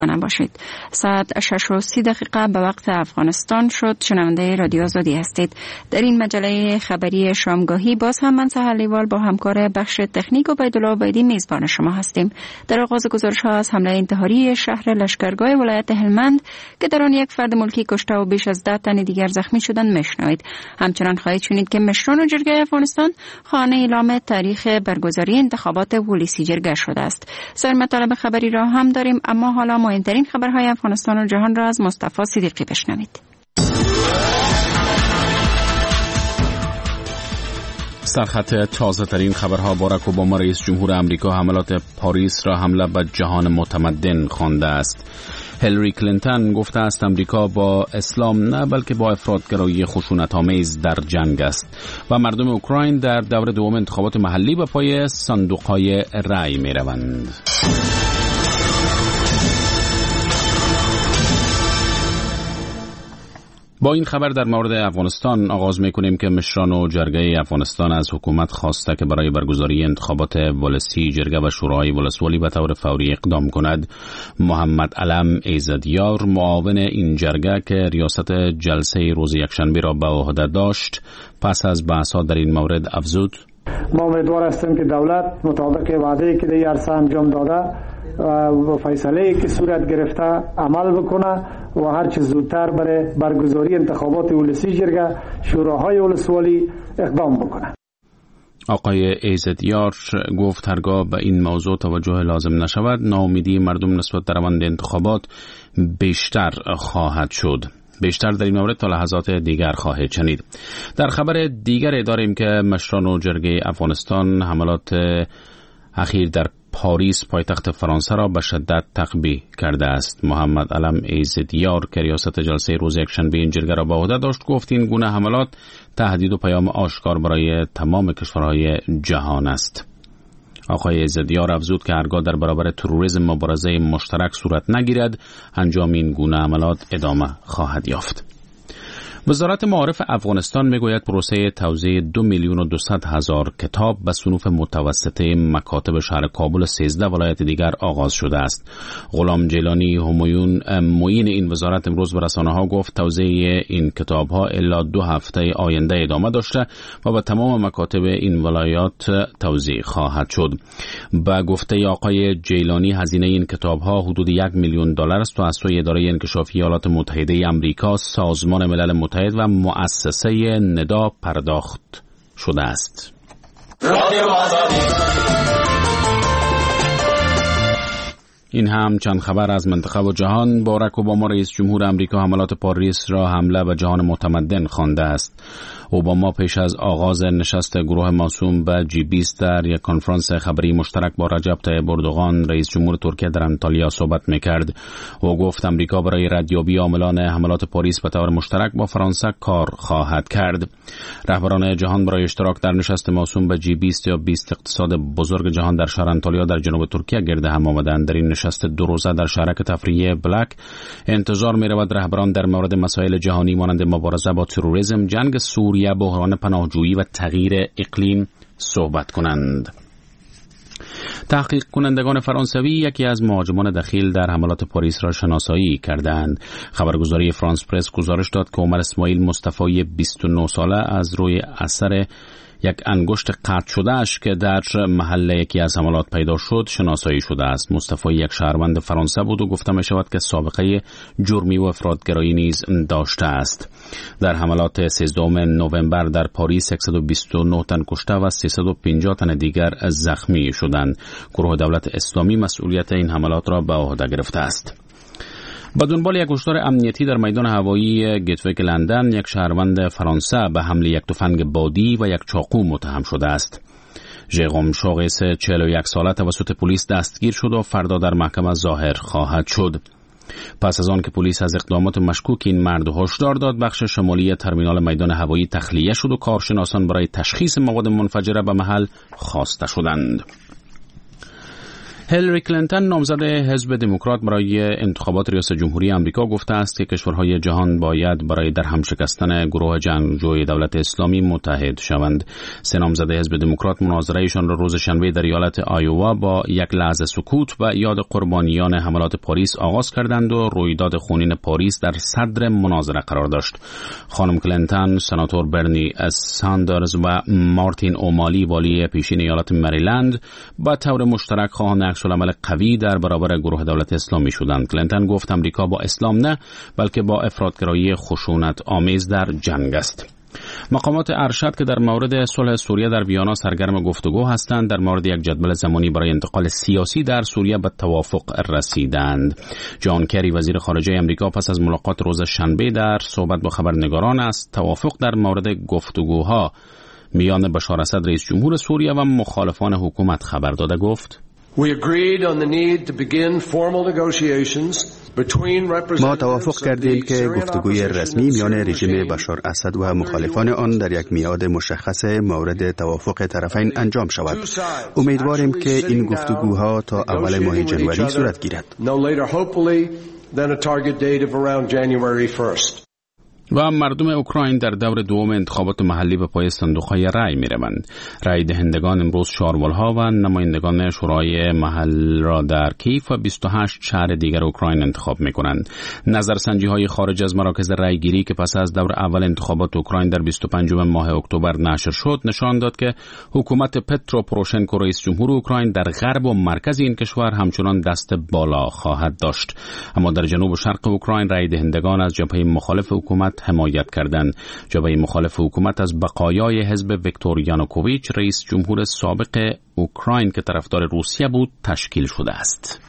باشید. ساعت 6:30 به وقت افغانستان شد. شنونده رادیو آزادی هستید. در این مجله خبری شامگاهی باز هم من سهر لیوال با همکار بخش تکنیک و عبیدالله عبیدی میزبان شما هستیم. در آغاز گزارش ها از حمله انتحاری شهر لشکرگاه ولایت هلمند که در آن یک فرد ملکی کشته و بیش از 10 تن دیگر زخمی شدند میشنوید. همچنان خواهید شنید که مشران و جرگه افغانستان خواهان اعلام تاریخ برگزاری انتخابات ولسی جرگه شده است. سایر مطالب خبری را هم داریم، اما حالا مهمترین خبرهای افغانستان و جهان را از مصطفی صدیقی بشنوید. سرخط تازه ترین خبرها: باراک اوباما رئیس جمهور آمریکا حملات پاریس را حمله به جهان متمدن خوانده است. هیلاری کلینتون گفته است آمریکا با اسلام نه بلکه با افراطگرایی خشونت‌آمیز در جنگ است و مردم اوکراین در دور دوم انتخابات محلی به پای صندوق‌های رأی می‌روند. با این خبر در مورد افغانستان آغاز می‌کنیم که مشران و جرگه افغانستان از حکومت خواسته که برای برگزاری انتخابات ولسی جرگه و شورای ولسوالی به طور فوری اقدام کند. محمد علم ایزدیار، معاون این جرگه که ریاست جلسه روز یکشنبه را به عهده داشت، پس از بحث‌ها در این مورد افزود: ما امیدوار هستیم که دولت مطابق وعده‌ای که در عرصه انجام داده و فیصله‌ای که صورت گرفته عمل بکنه و هر چه زودتر برای برگزاری انتخابات ولسی جرگه شوراهای ولسوالی اقدام بکنه. آقای ایزدیار گفت هرگاه به این موضوع توجه لازم نشود ناامیدی مردم نسبت در روند انتخابات بیشتر خواهد شد. بیشتر در این مورد تا لحظات دیگر خواهید شنید. در خبر دیگر داریم که مشران و جرگه افغانستان حملات اخیر در پاریس پایتخت فرانسه را به شدت تقبیح کرده است. محمد علم ایزدیار که ریاست جلسه روز یکشنبه این جرگه را به عهده داشت گفت این گونه حملات تهدید و پیام آشکار برای تمام کشورهای جهان است. آقای ایزدیار افزود که هرگاه در برابر تروریسم مبارزه مشترک صورت نگیرد انجام این گونه حملات ادامه خواهد یافت. وزارت معارف افغانستان میگوید پروسه توزیع 2,200,000 کتاب به صنوف متوسطه مکاتب شهر کابل 13 ولایت دیگر آغاز شده است. غلام جیلانی همایون معین این وزارت امروز به رسانه‌ها گفت توزیع این کتاب‌ها الی 2 هفته آینده ادامه داشته و به تمام مکاتب این ولایات توزیع خواهد شد. با گفته آقای جیلانی هزینه این کتاب‌ها حدود $1,000,000 است و از سوی اداره انکشافی ایالات متحده آمریکا، سازمان ملل متحد و مؤسسه ندا پرداخت شده است. این هم چند خبر از منطقه و جهان. باراک اوباما رئیس جمهور آمریکا حملات پاریس را حمله به جهان متمدن خوانده است. اوباما پیش از آغاز نشست گروه موسوم به G20 در یک کنفرانس خبری مشترک با رجب طیب اردوغان رئیس جمهور ترکیه در انطالیا صحبت می‌کرد. او گفت آمریکا برای ردیابی عاملان حملات پاریس به طور مشترک با فرانسه کار خواهد کرد. رهبران جهان برای اشتراک در نشست موسوم به G20 یا 20 اقتصاد بزرگ جهان در شهر انطالیا در جنوب ترکیه گرد هم آمدند. در این نشست 2 روزه در شهرک تفریحی بلک انتظار می‌رود رهبران در مورد مسائل جهانی مانند مبارزه با تروریسم، جنگ سوریه، بحران پناهجویی و تغییر اقلیم صحبت کنند. تحقیق کنندگان فرانسوی یکی از مهاجمان دخیل در حملات پاریس را شناسایی کردند. خبرگزاری فرانس پرس گزارش داد که عمر اسماعیل مصطفی 29 ساله از روی اثر یک انگشت قطع شده اش که در محل یکی از حملات پیدا شد شناسایی شده است. مصطفی یک شهروند فرانسه بود و گفته می شود که سابقه جرمی و افراطگرایی نیز داشته است. در حملات 13 نوامبر در پاریس 129 تن کشته و 350 تن دیگر زخمی شدند. گروه دولت اسلامی مسئولیت این حملات را به عهده گرفته است. با دنبال یک هشدار امنیتی در میدان هوایی گیتویک لندن، یک شهروند فرانسه به حمل یک تفنگ بادی و یک چاقو متهم شده است. ژقوم شاغس 41 ساله توسط پلیس دستگیر شد و فردا در محکمه ظاهر خواهد شد. پس از آن که پلیس از اقدامات مشکوک این مرد هشدار داد، بخش شمالی ترمینال میدان هوایی تخلیه شد و کارشناسان برای تشخیص مواد منفجره به محل خواسته شدند. هیلاری کلینتون نامزد حزب دموکرات برای انتخابات ریاست جمهوری آمریکا گفته است که کشورهای جهان باید برای درهم شکستن گروه جنگجوی دولت اسلامی متحد شوند. سه نامزد حزب دموکرات مناظرهشان را روز شنبه در ایالت آیووا با یک لحظه سکوت و یاد قربانیان حملات پاریس آغاز کردند و رویداد خونین پاریس در صدر مناظره قرار داشت. خانم کلینتون، سناتور برنی ساندرز و مارتین اومالی والی پیشین ایالت مریلند با طور مشترک خواهان عکس‌العمل قوی در برابر گروه دولت اسلامی شدند. کلینتون گفت آمریکا با اسلام نه بلکه با افراطگرایی خشونت آمیز در جنگ است. مقامات ارشد که در مورد صلح سوریه در ویانا سرگرم گفتگو هستند در مورد یک جدول زمانی برای انتقال سیاسی در سوریه به توافق رسیدند. جان کری وزیر خارجه آمریکا پس از ملاقات روز شنبه در صحبت با خبرنگاران است توافق در مورد گفتگوها میان بشار اسد رئیس جمهور سوریه و مخالفان حکومت خبر داده گفت ما توافق کردیم که گفتگوی رسمی میان رژیم بشار اسد و مخالفان آن در یک میعاد مشخص مورد توافق طرفین انجام شود. امیدواریم که این گفتگوها تا اول ماه جنوری صورت گیرد. و مردم اوکراین در دور دوم انتخابات محلی به پای صندوق‌های رای می‌روند. رای دهندگان امروز شاروال‌ها و نمایندگان شورای محل را در کیف و 28 شهر دیگر اوکراین انتخاب می‌کنند. نظرسنجی‌های خارج از مراکز رایگیری که پس از دور اول انتخابات اوکراین در 25 ماه اکتبر نشر شد نشان داد که حکومت پترو پوروشنکو رئیس جمهور اوکراین در غرب و مرکز این کشور همچنان دست بالا خواهد داشت. اما در جنوب و شرق اوکراین رای دهندگان از جبهه مخالف حکومت حمایت کردند. جبهه مخالف حکومت از بقایای حزب ویکتور یانوکوویچ رئیس جمهور سابق اوکراین که طرفدار روسیه بود تشکیل شده است.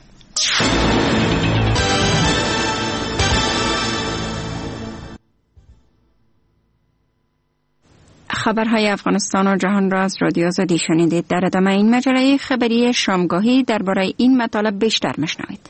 خبرهای افغانستان و جهان را از رادیو آزادی شنیدید. در ادامه این مجله خبری شامگاهی درباره این مطالب بیشتر مشنوید.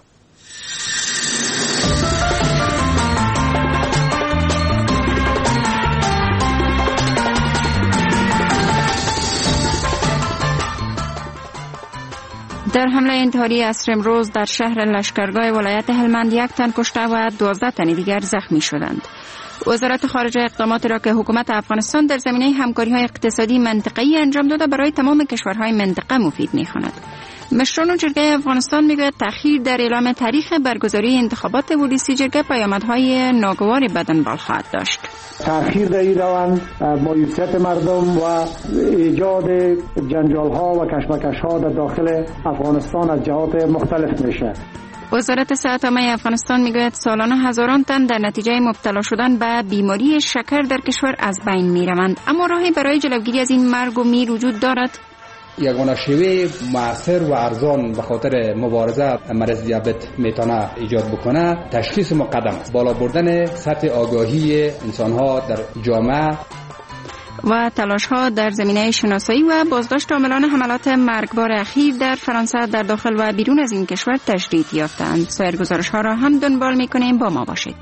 در حمله انتحاری عصر امروز در شهر لشکرگاه ولایت هلمند 1 تن کشته و 12 تن دیگر زخمی شدند. وزارت خارجه اقداماتی را که حکومت افغانستان در زمینه همکاری‌های اقتصادی منطقه‌ای انجام داده برای تمام کشورهای منطقه مفید می‌خواند. مشران جرگه افغانستان میگوید تأخیر در اعلام تاریخ برگزاری انتخابات ولسی جرگه پیامدهای ناگواری به دنبال خواهد داشت. تأخیر در این روند مایوسیت مردم و ایجاد جنجال‌ها و کشمکش‌ها در داخل افغانستان از جهات مختلف میشه. وزارت صحت عامه افغانستان میگوید سالانه هزاران تن در نتیجه مبتلا شدن به بیماری شکر در کشور از بین میروند، اما راهی برای جلوگیری از این مرگ و میر وجود دارد. یگانه شیوه مؤثر و ارزان به خاطر مبارزه مرض دیابت میتونه ایجاد بکنه تشخیص مقدم است، بالا بردن سطح آگاهی انسان‌ها در جامعه و تلاش‌ها در زمینه شناسایی و بازداشت عاملان حملات مرگبار اخیر در فرانسه در داخل و بیرون از این کشور تجدید یافتند. سایر گزارش‌ها را هم دنبال می‌کنیم، با ما باشید.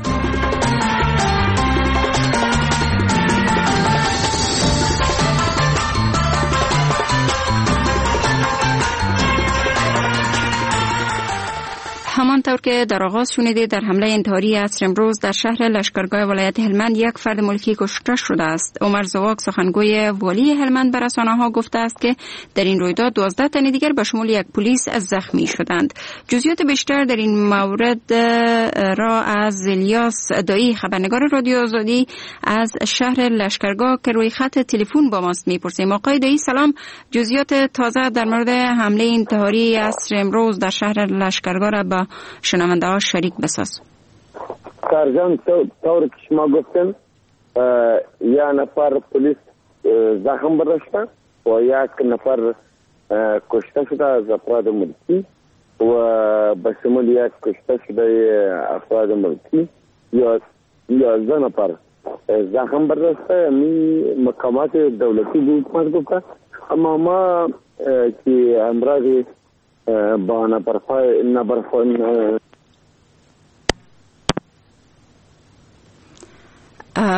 همانطور که در آغاز شنیدید در حمله انتحاری عصر امروز در شهر لشکرگاه ولایت هلمند 1 فرد ملکی کشته شده است. عمر زواک سخنگوی والی هلمند به رسانه‌ها گفته است که در این رویداد 12 تن دیگر به شمول 1 پلیس زخمی شدند. جزئیات بیشتر در این مورد را از الیاس دایی خبرنگار رادیو آزادی از شهر لشکرگاه که روی خط تلفن با ماست میپرسیم. آقای دایی سلام، جزئیات تازه در مورد حمله انتحاری عصر امروز در شهر لشکرگاه را با شنونده ها شریک بساز. سرجان طور که شما گفتن 1 نفر پلیس زخم برداشته و 1 نفر کشته شده از افراد ملکی و به شمول 1 کشته شده افراد ملکی 11 نفر زخم برداشته. مقامات دولتی بود حکومت گفته، اما ما که امراض با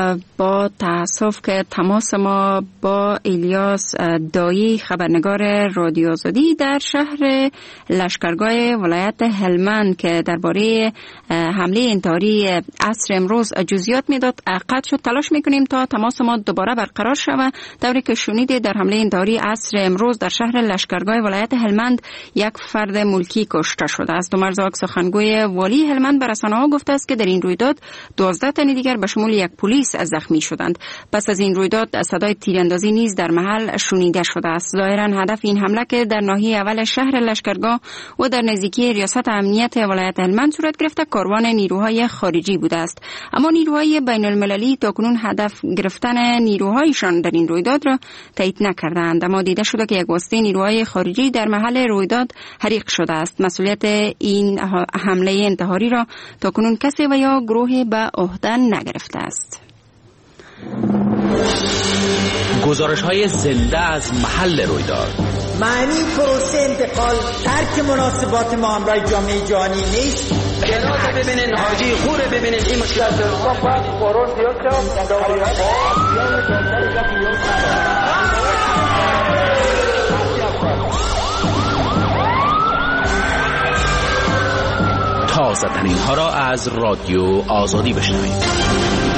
با تأسف که تماس ما با الیاس دایی خبرنگار رادیو آزادی در شهر لشکرگاه ولایت هلمند که درباره حمله انتحاری عصر امروز جزئیات میداد قطع شد. تلاش میکنیم تا تماس ما دوباره برقرار شود. طوری که شنیدید در حمله انتحاری عصر امروز در شهر لشکرگاه ولایت هلمند یک فرد ملکی کشته شده است. دومرزاک سخنگوی والی هلمند به رسانه‌ها گفته است که در این رویداد 12 تن دیگر به شمول یک پلیس زخمی شدند. پس از این رویداد صدای تیراندازی نیز در محل شنیده شده است. ظاهرا هدف این حمله که در ناحیه اول شهر لشکرگاه و در نزدیکی ریاست امنیت ولایت هلمند صورت گرفته کاروان نیروهای خارجی بوده است. اما نیروهای بین المللی تاکنون هدف گرفتن نیروهایشان در این رویداد را تایید نکردند. اما دیده شده که یک واسطه نیروهای خارجی در محل رویداد حریق شده است. مسئولیت این حمله انتحاری را تاکنون کسی و یا گروهی به عهده نگرفته است. گزارش‌های زنده از محل رویداد. معنی پروسه انتقال ترک مناسبات ما همراه جامعه جهانی نیست. جنازه ببینین، حاجی خوره ببینین، این مشکلات تازه ترین ها را از رادیو آزادی بشنوید.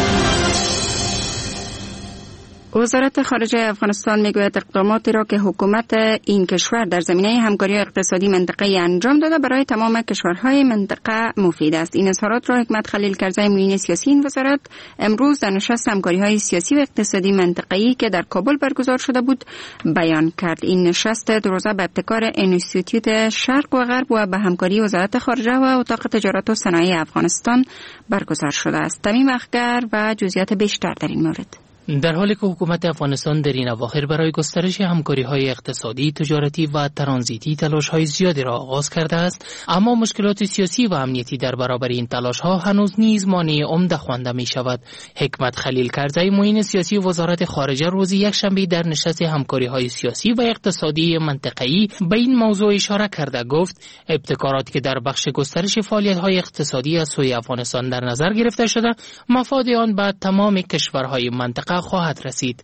وزارت خارجه افغانستان میگوید اقداماتی را که حکومت این کشور در زمینه همکاری اقتصادی منطقه‌ای انجام داده برای تمام کشورهای منطقه مفید است. این اظهارات را حکمت خلیل کرزی معین سیاسی این وزارت امروز در نشست همکاری‌های سیاسی و اقتصادی منطقه‌ای که در کابل برگزار شده بود بیان کرد. این نشست دو روزه به ابتکار انستیتوت شرق و غرب و به همکاری وزارت خارجه و اتاق تجارت و صنایع افغانستان برگزار شده است. تمیم اخگر و جزئیات بیشتر در این مورد. در حالی که حکومت افغانستان در این اواخر برای گسترش همکاری‌های اقتصادی، تجارتی و ترانزیتی تلاش‌های زیادی را آغاز کرده است، اما مشکلات سیاسی و امنیتی در برابر این تلاش‌ها هنوز نیز مانع عمده خوانده می‌شود. حکمت خلیل کرزی معین سیاسی وزارت خارجه روز یکشنبه در نشست همکاری‌های سیاسی و اقتصادی منطقه‌ای به این موضوع اشاره کرده گفت ابتکاراتی که در بخش گسترش فعالیت‌های اقتصادی از سوی افغانستان در نظر گرفته شده، مفاد آن به تمام کشورهای منطقه خواهد رسید.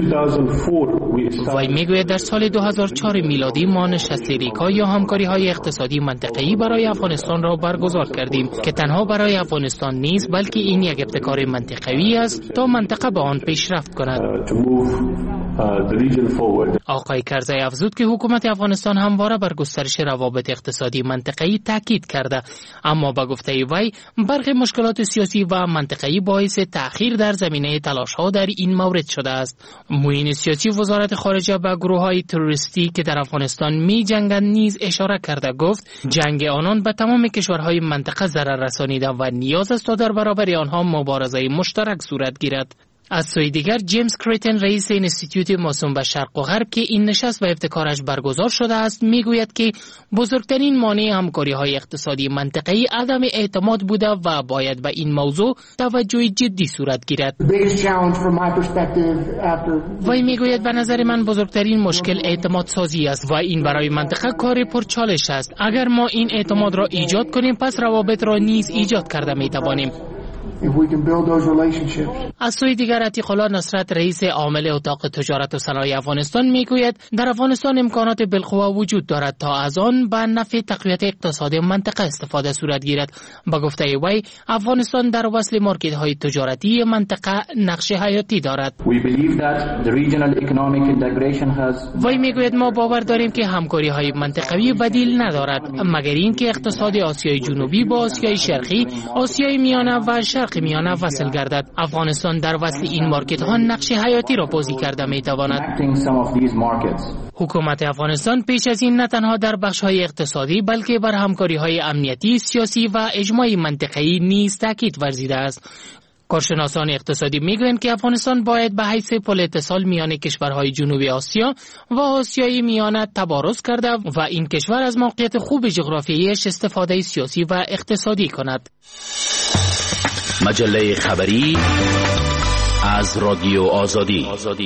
وی میگوید در سال 2004 میلادی ما نشست ریکا یا همکاری‌های اقتصادی منطقه‌ای برای افغانستان را برگزار کردیم که تنها برای افغانستان نیست بلکه این یک ابتکار منطقه‌ای است تا منطقه به آن پیشرفت کند. آقای کرزی افزود که حکومت افغانستان همواره بر گسترش روابط اقتصادی منطقه‌ای تاکید کرده، اما به گفته وی برخی مشکلات سیاسی و منطقه‌ای باعث تأخیر در زمینه تلاش‌ها در این مورد شده است. معین سیاسی وزارت خارجه به گروه‌های تروریستی که در افغانستان می‌جنگند نیز اشاره کرده گفت جنگ آنان به تمام کشورهای منطقه ضرر رسانیده و نیاز است تا در برابر آنها مبارزه مشترک صورت گیرد. از سوی دیگر جیمز کریتن رئیس انستیتوت موسوم به شرق و غرب که این نشست و ابتکارش برگزار شده است میگوید که بزرگترین مانع همکاری‌های اقتصادی منطقه‌ای عدم اعتماد بوده و باید به این موضوع توجه جدی صورت گیرد. وی میگوید به نظر من بزرگترین مشکل اعتماد سازی است و این برای منطقه کار پرچالش است. اگر ما این اعتماد را ایجاد کنیم پس روابط را نیز ایجاد کرده میتوانیم. از سوی دیگر عتیق الله نصرت رئیس عامل اتاق تجارت و صنایع افغانستان میگوید در افغانستان امکانات بالقوه وجود دارد تا از آن به نفع تقویت اقتصاد منطقه استفاده صورت گیرد. با گفته وی افغانستان در وصل مارکت های تجارتی منطقه نقش حیاتی دارد. وی میگوید ما باور داریم که همکاری های منطقوی بدیل ندارد مگر اینکه اقتصاد آسیای جنوبی با آسیای شرقی، آسیای میانه و شرق میانه وصل گردد. افغانستان در وصل این مارکت ها نقش حیاتی را بازی کرده می تواند. حکومت افغانستان پیش از این نه تنها در بخش های اقتصادی بلکه بر همکاری های امنیتی، سیاسی و اجتماعی منطقه‌ای نیز تاکید ورزیده است. کارشناسان اقتصادی میگویند که افغانستان باید به حیث پل اتصال میان کشورهای جنوبی آسیا و آسیای میانه تبارز کرده و این کشور از موقعیت خوب جغرافیاییش استفاده سیاسی و اقتصادی کند. مجله خبری از رادیو آزادی.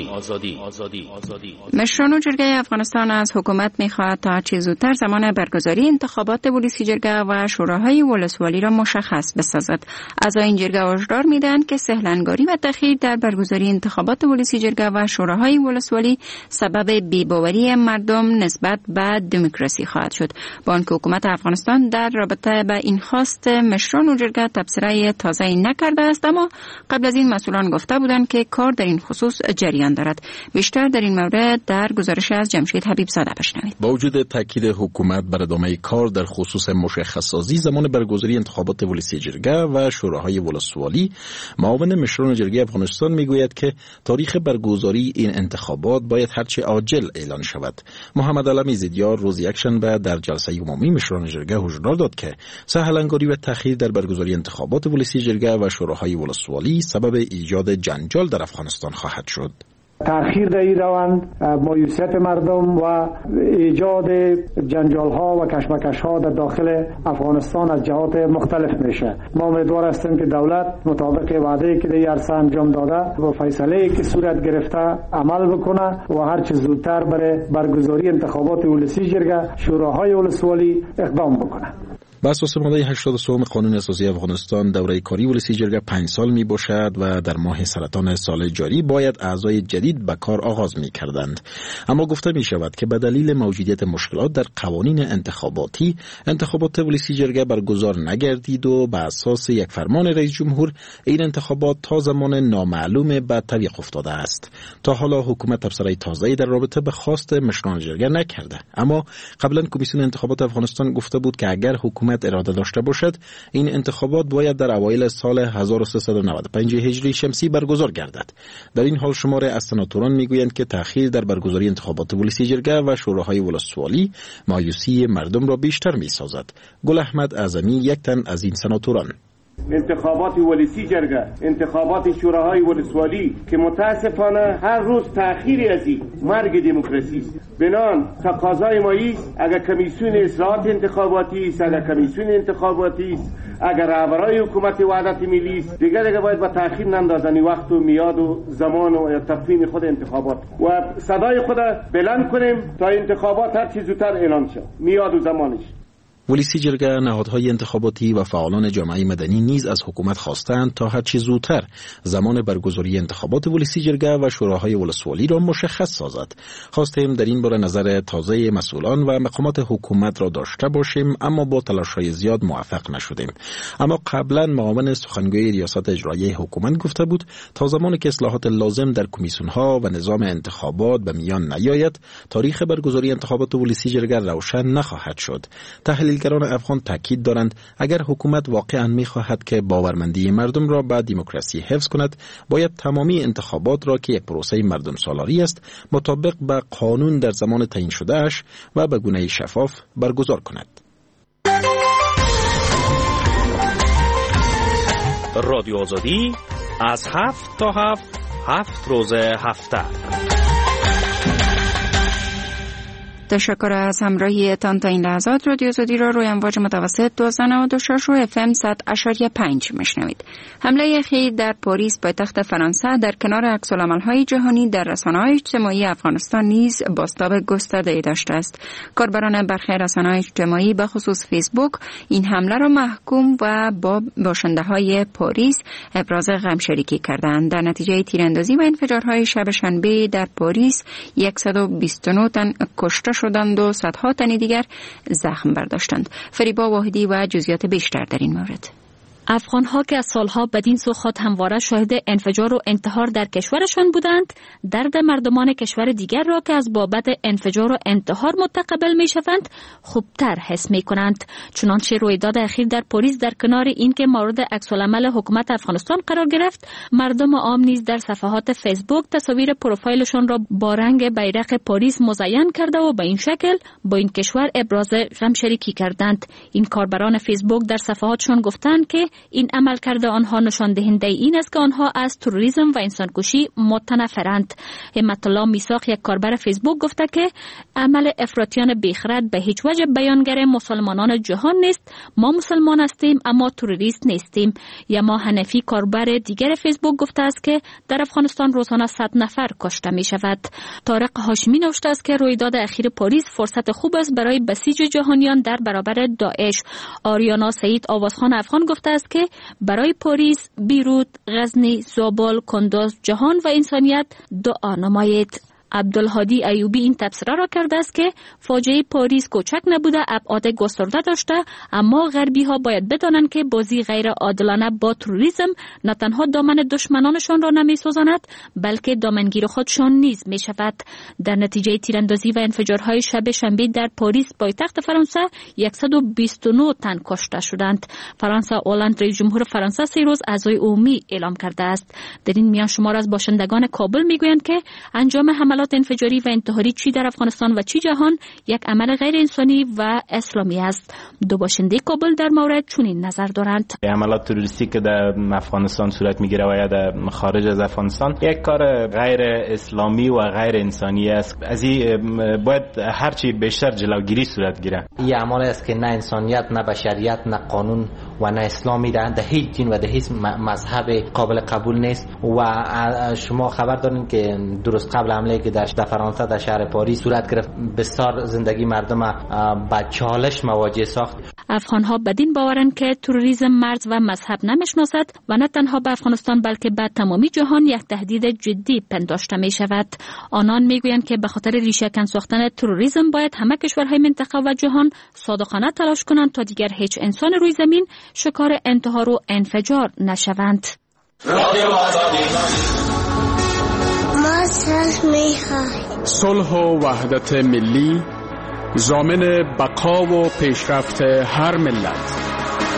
مشران و جرگه افغانستان از حکومت می‌خواهد تا چه زودتر زمان برگزاری انتخابات ولسی جرگه و شوراهای ولسوالی را مشخص بسازد. اعضای جرگه هشدار می‌دهند که سهلنگاری و تأخیر در برگزاری انتخابات ولسی جرگه و شوراهای ولسوالی سبب بی‌باوری مردم نسبت به دموکراسی خواهد شد. با آنکه حکومت افغانستان در رابطه با این خواست مشران و جرگه تبصره تازه‌ای نکرده است، اما قبل از این مسئولان گفته بودند که کار در این خصوص جریان دارد. بیشتر در این مورد در گزارش از جمشید حبیب زاده بشنوید. با وجود تاکید حکومت بر ادامه کار در خصوص مشخص‌سازی زمان برگزاری انتخابات ولسی جرگه و شوراهای ولسوالی، معاون مشران جرگه افغانستان میگوید که تاریخ برگزاری این انتخابات باید هرچه عاجل اعلان شود. محمد علمی زیدیار روز یکشنبه در جلسه عمومی مشران جرگه هشدار داد که سهلنگاری و تأخیر در برگزاری انتخابات ولسی جرگه و شوراهای ولسوالی سبب ایجاد جنجال در افغانستان خواهد شد. تأخیر در این روند مایوسیت مردم و ایجاد جنجال ها و کشمکش ها در داخل افغانستان از جهات مختلف میشه. ما امیدوار هستیم که دولت مطابق وعده که در این عرصه انجام داده و فیصله که صورت گرفته عمل بکنه و هر چه زودتر برای برگزاری انتخابات ولسی جرگه شوراهای ولسوالی اقدام بکنه. بر اساس ماده 83 قانون اساسی افغانستان دوره کاری ولسی جرگه 5 سال می باشد و در ماه سرطان سال جاری باید اعضای جدید به کار آغاز می کردند. اما گفته می شود که به دلیل موجودیت مشکلات در قوانین انتخاباتی انتخابات ولسی جرگه برگزار نگردید و به اساس یک فرمان رئیس جمهور این انتخابات تا زمان نامعلوم به تعویق افتاده است. تا حالا حکومت تبصره تازه‌ای در رابطه به خواست مشران جرگه نکرده، اما قبلا کمیسیون انتخابات افغانستان گفته بود که اگر حکومت اراده داشته باشد این انتخابات باید در اوایل سال 1395 هجری شمسی برگزار گردد. در این حال شمار از سناتوران میگویند که تأخیر در برگزاری انتخابات ولسی جرگه و شوراهای ولسوالی مایوسی مردم را بیشتر میسازد. گل احمد اعظمی یک تن از این سناتوران: انتخابات ولسی جرگه، انتخابات شوراهای ولسوالی که متاسفانه هر روز تأخیری از این مرگ دموکراسی است. بنان تقاضای ما است اگر کمیسیون اصلاحات انتخاباتی است، اگر کمیسیون انتخاباتی است، اگر رهبرای حکومت وحدت ملی است، دیگه باید با تأخیر نندازن وقت و میاد و زمان و تقویم خود انتخابات و صدای خود بلند کنیم تا انتخابات هر چه زودتر اعلان شه، میاد و زمانش. ولسی جرگه، نهادهای انتخاباتی و فعالان جامعه مدنی نیز از حکومت خواستند تا هرچه زودتر زمان برگزاری انتخابات ولسی جرگه و شوراهای ولسوالی را مشخص سازد. خواستیم در این باره نظر تازه مسئولان و مقامات حکومت را داشته باشیم، اما با تلاش‌های زیاد موفق نشدیم. اما قبلا معاون سخنگوی ریاست اجرایی حکومت گفته بود تا زمانی که اصلاحات لازم در کمیسیون‌ها و نظام انتخابات به میان نیاید، تاریخ برگزاری انتخابات ولسی جرگه روشن نخواهد شد. تحلیلگران افغان تاکید دارند اگر حکومت واقعا می‌خواهد که باورمندی مردم را به دموکراسی حفظ کند، باید تمامی انتخابات را که یک پروسه مردم سالاری است مطابق به قانون در زمان تعیین شده‌اش و به گونه شفاف برگزار کند. رادیو آزادی از 7 تا 7 روز هفته. تشکر از همراهیتان تا این لحظات. رادیو آزادی را روی امواج متوسط 1296 و FM 100.5 میشنوید. حمله اخیر در پاریس پایتخت فرانسه در کنار عکس‌العمل‌های جهانی در رسانه‌های اجتماعی افغانستان نیز بازتاب گسترده‌ای داشته است. کاربران برخی رسانه‌های اجتماعی به خصوص فیسبوک این حمله را محکوم و با باشنده‌های پاریس ابراز غم‌شریکی کردند. در نتیجه تیراندازی و انفجارهای شب شنبه در پاریس 129 تن کشته شدند و صدها تن دیگر زخم برداشتند. فریبا واحدی و جزئیات بیشتر در این مورد. افغان‌ها که از سالها بدین سو خود همواره شاهد انفجار و انتحار در کشورشان بودند، درد مردمان کشور دیگر را که از بابت انفجار و انتحار متقبل می‌شوند خوبتر حس می‌کنند. چنانچه رویداد اخیر در پاریس در کنار اینکه مورد عکس‌العمل حکومت افغانستان قرار گرفت، مردم عام نیز در صفحات فیسبوک تصاویر پروفایلشان را با رنگ بیرق پاریس مزین کرده و به این شکل با این کشور ابراز غم‌شریکی کردند. این کاربران فیسبوک در صفحاتشان گفتند که این عملکرد آنها نشان دهنده این است که آنها از تروریسم و انسانکشی متنفرند. همت الله میثاق، یک کاربر فیسبوک، گفته که عمل افراطیان بیخرد به هیچ وجه بیانگر مسلمانان جهان نیست. ما مسلمان هستیم اما تروریست نیستیم. یما حنفی، کاربر دیگر فیسبوک، گفته است که در افغانستان روزانه 100 نفر کشته می شود. طارق هاشمی نوشته است که رویداد اخیر پاریس فرصت خوب است برای بسیج جهانیان در برابر داعش. آریانا سعید آوازخان افغان گفته است که برای پاریس، بیروت، غزنی، زابل، کندوز، جهان و انسانیت دعا نمایید. عبدالهادی ایوبی این تبصره را کرده است که فاجعه پاریس کوچک نبوده، ابعاد گسترده داشته، اما غربی ها باید بدانند که بازی غیر عادلانه با تروریسم نه تنها دامن دشمنانشان را نمی سوزاند بلکه دامنگیر خودشان نیز می شود. در نتیجه تیراندازی و انفجارهای شب شنبه در پاریس پایتخت فرانسه 129 تن کشته شدند. فرانسه اولند رئیس جمهور فرانسه 3 روز عزای عمومی اعلام کرده است. در این میان شمار از باشندگان کابل میگویند که انجام حملات انفجاری و انتحاری چی در افغانستان و چی جهان یک عمل غیر انسانی و اسلامی است. دو باشنده کابل در مورد چنین نظر دارند. حملات تروریستی که در افغانستان صورت میگیره و یا در خارج از افغانستان یک کار غیر اسلامی و غیر انسانی است. از این باید هرچی بیشتر جلوگیری صورت گیره. این اعمال است که نه انسانیت، نه بشریت، نه قانون و نه اسلامی در هیچ دین و در هیچ مذهب قابل قبول نیست. و شما خبر دارین که درست قبل حمله که در فرانسه در شهر پاریس صورت گرفت، بسیار زندگی مردم با چالش مواجه ساخت. افغان‌ها بدین باورند که تروریسم مرز و مذهب نمی‌شناسد و نه تنها به افغانستان بلکه به تمامی جهان یک تهدید جدی پنداشته می شود. آنان میگویند که به خاطر ریشه‌کن ساختن تروریسم باید همه کشورهای منطقه و جهان صادقانه تلاش کنند تا دیگر هیچ انسان روی زمین شکار انتحار و انفجار نشوند. ما صلح و وحدت ملی ضامن بقا و پیشرفت هر ملت.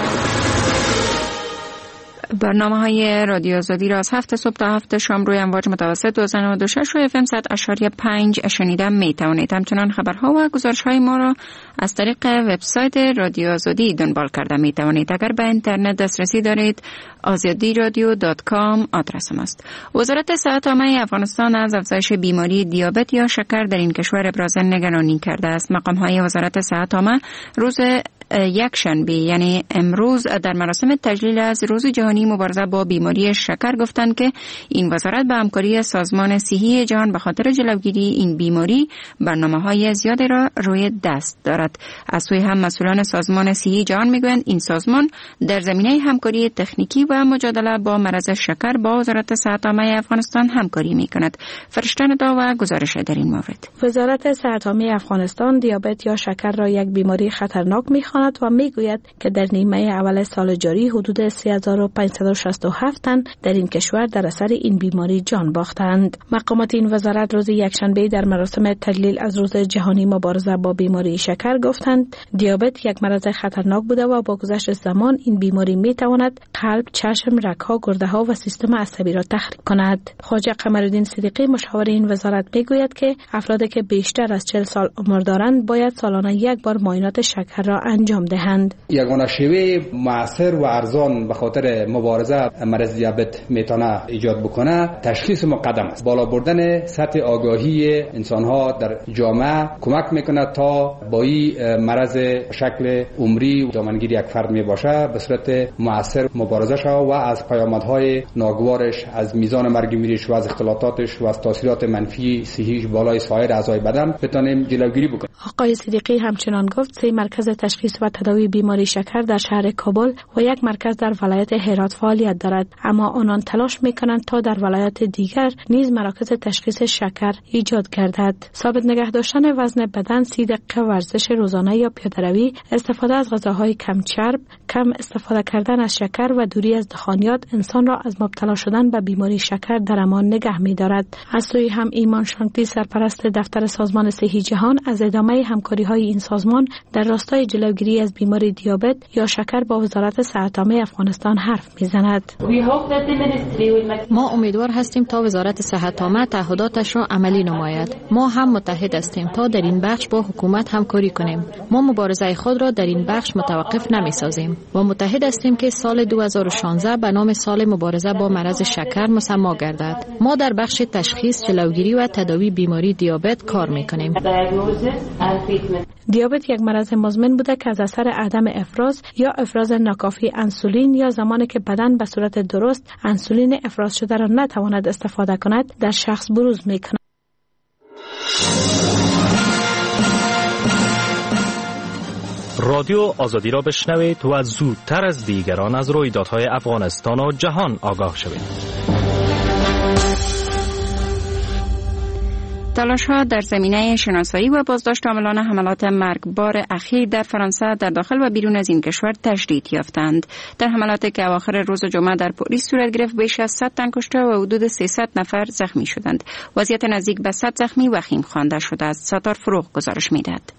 برنامه‌های رادیو آزادی را از 7 صبح تا 7 شام روی امواج متوسط 296 و FM 100.5 شنیده می توانید. همچنان خبرها و گزارش‌های ما را از طریق وبسایت رادیو آزادی دنبال کرده می توانید. اگر به اینترنت دسترسی دارید azadiradio.com آدرس ماست. وزارت صحت عامه افغانستان از افزایش بیماری دیابت یا شکر در این کشور ابراز نگرانی کرده است. مقام‌های وزارت صحت عامه روز یک شنبه یعنی امروز در مراسم تجلیل از روز جهانی مبارزه با بیماری شکر گفتند که این وزارت به همکاری سازمان صحی جهان به خاطر جلوگیری این بیماری برنامه‌های زیادی را روی دست دارد. از سوی هم مسئولان سازمان صحی جهان میگویند این سازمان در زمینه همکاری تکنیکی و مجادله با مرض شکر با وزارت صحت عامه افغانستان همکاری میکند. فرشته ندا و گزارش در این مورد. وزارت صحت عامه افغانستان دیابت یا شکر را یک بیماری خطرناک می‌خواند و میگوید که در نیمه اول سال جاری حدود 3567 تن در این کشور در اثر این بیماری جان باختند. مقامات این وزارت روز یکشنبه در مراسم تجلیل از روز جهانی مبارزه با بیماری شکر گفتند دیابت یک مرض خطرناک بوده و با گذشت زمان این بیماری میتواند قلب، چشم، رگ‌ها، گرده‌ها و سیستم عصبی را تخریب کند. خواجه قمرالدین صدیقی مشاور این وزارت میگوید که افرادی که بیشتر از 40 سال عمر دارند باید سالانه یک بار معاینات شکر را انجام دهند. یگانه شیوه مؤثر و ارزان به خاطر مبارزه مرض دیابت میتونه ایجاد بکنه تشخیص مقدم است. بالا بردن سطح آگاهی انسان‌ها در جامعه کمک میکنه تا با این مرض شکل عمری و دامنگیر یک فرد میباشه به صورت مؤثر مبارزه شود و از پیامدهای ناگوارش، از میزان مرگ میریش و از اختلالاتش و از تاثیرات منفی صحیش بالای سایر اعضای بدن بتونیم جلوگیری بکنیم. آقای صدیقی همچنان گفت 3 مرکز تشخیص و تداوی بیماری شکر در شهر کابل و 1 مرکز در ولایت هرات فعالیت دارد، اما آنان تلاش میکنند تا در ولایت دیگر نیز مراکز تشخیص شکر ایجاد گردد. ثابت نگه داشتن وزن بدن، 30 دقیقه ورزش روزانه یا پیاده‌روی، استفاده از غذاهای کم چرب، کم استفاده کردن از شکر و دوری از دخانیات انسان را از مبتلا شدن به بیماری شکر در امان نگه می‌دارد. از سوی هم ایمان شانگتی سرپرست دفتر سازمان صحی جهان از ادامه همکاری‌های این سازمان در راستای جلوگیری جلوگیری از بیماری دیابت یا شکر با وزارت صحت عامه افغانستان حرف میزند. ما امیدوار هستیم تا وزارت صحت عامه تعهداتش را عملی نماید. ما هم متحد هستیم تا در این بخش با حکومت همکاری کنیم. ما مبارزه خود را در این بخش متوقف نمی‌سازیم و متحد هستیم که سال 2016 به نام سال مبارزه با مرض شکر مسما گردد. ما در بخش تشخیص، جلوگیری و تداوی بیماری دیابت کار می‌کنیم. دیابت یک مرض مزمن بوده که از اثر عدم افراز یا افراز ناکافی انسولین یا زمانی که بدن به صورت درست انسولین افراز شده را نتواند استفاده کند در شخص بروز می‌کند. رادیو آزادی را بشنوید و زودتر از دیگران از رویدادهای افغانستان و جهان آگاه شوید. تلاش‌ها در زمینه شناسایی و بازداشت عاملان حملات مرگبار اخیر در فرانسه در داخل و بیرون از این کشور تجدید یافتند. در حملاتی که اواخر روز جمعه در پاریس صورت گرفت، بیش از 100 تن کشته و حدود 300 نفر زخمی شدند. وضعیت نزدیک به 100 زخمی وخیم خوانده شده است. ستار فروغ گزارش می‌دهد.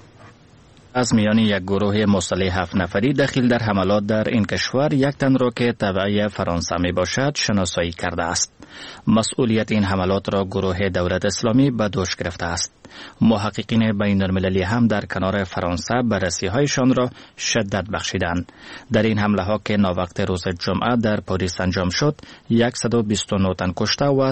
از میان یک گروه مسلح 7 نفری دخیل در حملات در این کشور، یک تن را که تبع فرانسه می باشد شناسایی کرده است. مسئولیت این حملات را گروه دولت اسلامی به دوش گرفته است. محققین بین المللی هم در کنار فرانسه بررسی‌هایشان را شدت بخشیدند. در این حمله ها که ناوقت روز جمعه در پاریس انجام شد، 129 تن کشته و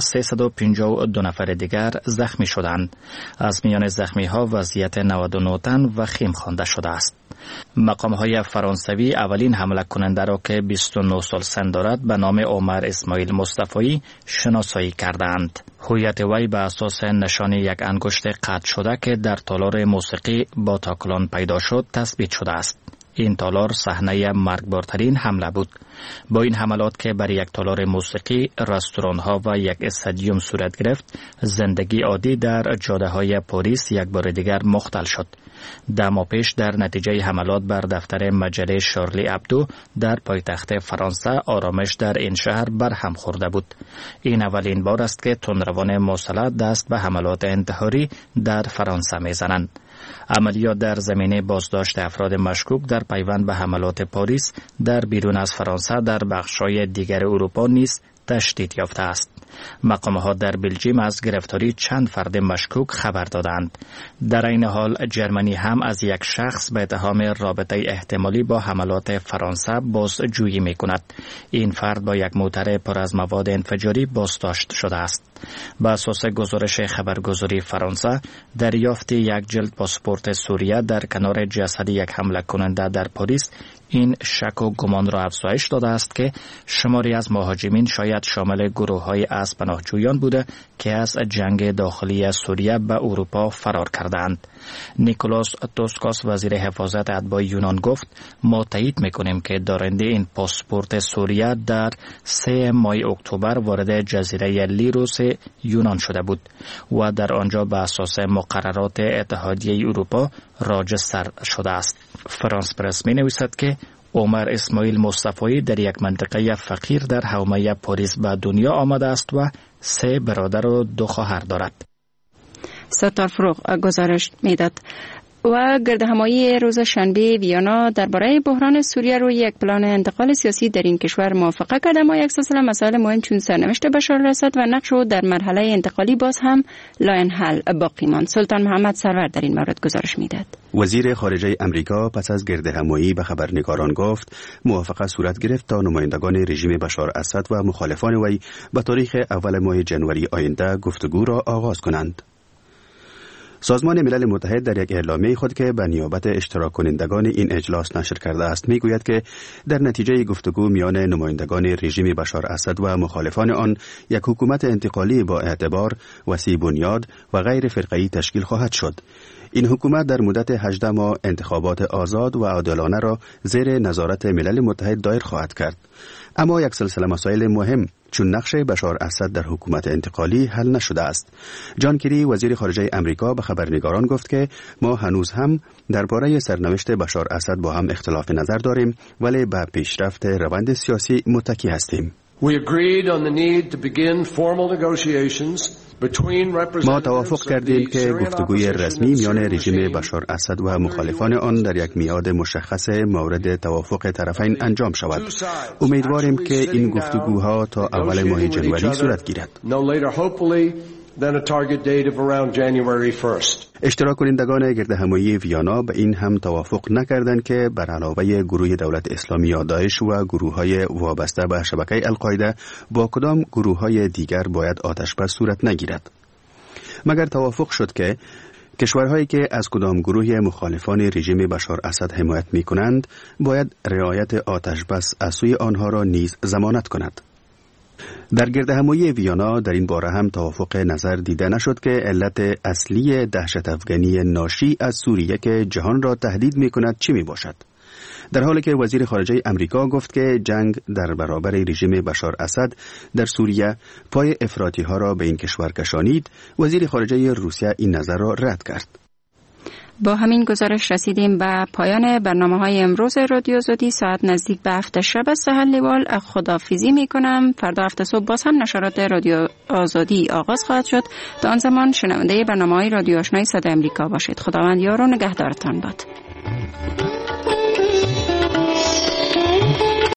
352 نفر دیگر زخمی شدند. از میان زخمی ها وضعیت 99 تن وخیم خوانده شده است. مقام‌های فرانسوی اولین حمله کننده را که 29 سال سن دارد به نام عمر اسماعیل مصطفی شناسایی کردند. هویت وی به اساس نشان یک انگشت قطع شده که در تالار موسیقی با تاکلان پیدا شد تثبیت شده است. این تالار صحنه مرگبارترین حمله بود. با این حملات که بر یک تالار موسیقی، رستوران‌ها و یک استادیوم صورت گرفت، زندگی عادی در جاده‌های پاریس یک بار دیگر مختل شد. 10 ماه پیش در نتیجه حملات بر دفتر مجله شارلی ابدو در پایتخت فرانسه، آرامش در این شهر برهم خورده بود. این اولین بار است که تندروان مسلح دست به حملات انتحاری در فرانسه میزنند. عملیات در زمینه بازداشت افراد مشکوک در پیوند به حملات پاریس در بیرون از فرانسه در بخش‌های دیگر اروپا نیز تشدید یافته است. مقامات در بلژیم از گرفتاری چند فرد مشکوک خبر دادند. در این حال جرمنی هم از یک شخص به اتهام رابطه احتمالی با حملات فرانسه بازجویی می‌کند. این فرد با یک موتر پر از مواد انفجاری بازداشت شده است. بر اساس گزارش خبرگزاری فرانسه، دریافت یک جلد پاسپورت سوریه در کنار جسد یک حمله کننده در پاریس این شک و گمان را افزایش داده است که شماری از مهاجمین شاید شامل گروه‌های از پناهجویان بوده که از جنگ داخلی سوریه به اروپا فرار کردند. نیکولاس توسکاس وزیر حفاظت اتباع یونان گفت: ما تایید می‌کنیم که دارنده این پاسپورت سوریه در 3 ماه اکتبر وارد جزیره لیروس یونان شده بود و در آنجا به اساس مقررات اتحادیه اروپا راجستر شده است. فرانس پرس می‌نویسد که عمر اسماعیل مصطفی در یک منطقه فقیر در حومه پاریس به دنیا آمده است و 3 برادر و 2 خواهر دارد. ستار فروغ گزارش میداد. و گردهمایی روز شنبه ویانا درباره بحران سوریه روی یک پلان انتقال سیاسی در این کشور موافقه کرد، اما یک سلسله مسائل مهم چون سرنوشت بشار الاسد و نقش او در مرحله انتقالی باز هم لاینحل باقی ماند. سلطان محمد سرور در این مورد گزارش میداد. وزیر خارجه امریکا پس از گردهمایی به خبرنگاران گفت موافقه صورت گرفت تا نمایندگان رژیم بشار الاسد و مخالفان وی به تاریخ اول ماه ژانویه آینده گفتگو را آغاز کنند. سازمان ملل متحد در یک اعلامیه خود که به نیابت اشتراک کنندگان این اجلاس نشر کرده است میگوید که در نتیجه گفتگو میان نمایندگان رژیم بشار الاسد و مخالفان آن یک حکومت انتقالی با اعتبار، وسیع بنیاد و غیر فرقه‌ای تشکیل خواهد شد. این حکومت در مدت 18 ماه انتخابات آزاد و عادلانه را زیر نظارت ملل متحد دایر خواهد کرد. اما یک سلسله مسائل مهم چون نقش بشار الاسد در حکومت انتقالی حل نشده است. جان کری وزیر خارجه امریکا به خبرنگاران گفت که ما هنوز هم درباره سرنوشت بشار الاسد با هم اختلاف نظر داریم، ولی به پیشرفت روند سیاسی متکی هستیم. We agreed on the need to begin formal negotiations ما توافق کردیم که گفتگوی رسمی میان رژیم بشار اسد و مخالفان آن در یک میعاد مشخص مورد توافق طرفین انجام شود. امیدواریم که این گفتگوها تا اول ماه جنوری صورت گیرد. اشتراک کنندگان گردهمایی ویانا به این هم توافق نکردند که بر علاوه گروه دولت اسلامی یا داعش و گروه‌های وابسته به شبکه القاعده با کدام گروه‌های دیگر باید آتشبس صورت نگیرد. مگر توافق شد که کشورهایی که از کدام گروه مخالفان رژیم بشار اسد حمایت می‌کنند باید رعایت آتشبس از سوی آنها را نیز ضمانت کند. در گردهمایی ویانا در این باره هم توافق نظر دیده نشد که علت اصلی دهشت افغانی ناشی از سوریه که جهان را تهدید می کند چی می باشد؟ در حالی که وزیر خارجه امریکا گفت که جنگ در برابر رژیم بشار اسد در سوریه پای افراطی ها را به این کشور کشانید، وزیر خارجه روسیه این نظر را رد کرد. با همین گزارش رسیدیم به پایان برنامه‌های امروز رادیو آزادی. ساعت نزدیک به 7 شب است. سهل خداحافظی می‌کنم. فردا 7 صبح باز هم نشرات رادیو آزادی آغاز خواهد شد. تا آن زمان شنونده برنامه‌های رادیو آشنای صدای آمریکا باشید. خداوند یار و نگهدارتان باد.